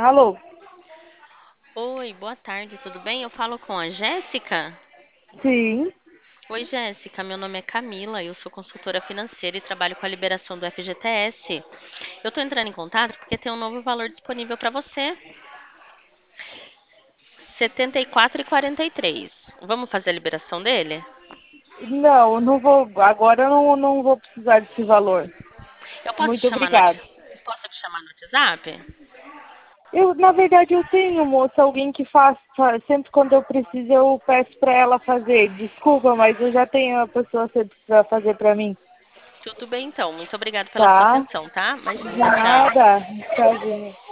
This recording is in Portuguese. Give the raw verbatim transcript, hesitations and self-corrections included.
Alô? Oi, boa tarde, tudo bem? Eu falo com a Jéssica. Sim. Oi, Jéssica, meu nome é Camila, eu sou consultora financeira e trabalho com a liberação do F G T S. Eu estou entrando em contato porque tem um novo valor disponível para você, setenta e quatro e quarenta e três. Vamos fazer a liberação dele? Não, não vou. Agora eu não, não vou precisar desse valor. Eu posso te Muito chamar no, Whats- obrigada. posso te chamar no WhatsApp? Eu, na verdade, eu tenho, moça, alguém que faz. fa- Sempre quando eu preciso, eu peço pra ela fazer. Desculpa, mas eu já tenho a pessoa sempre pra fazer pra mim. Tudo bem então, muito obrigada pela sua Tá? atenção, tá? De Imagina, tchau. nada. Tchauzinho.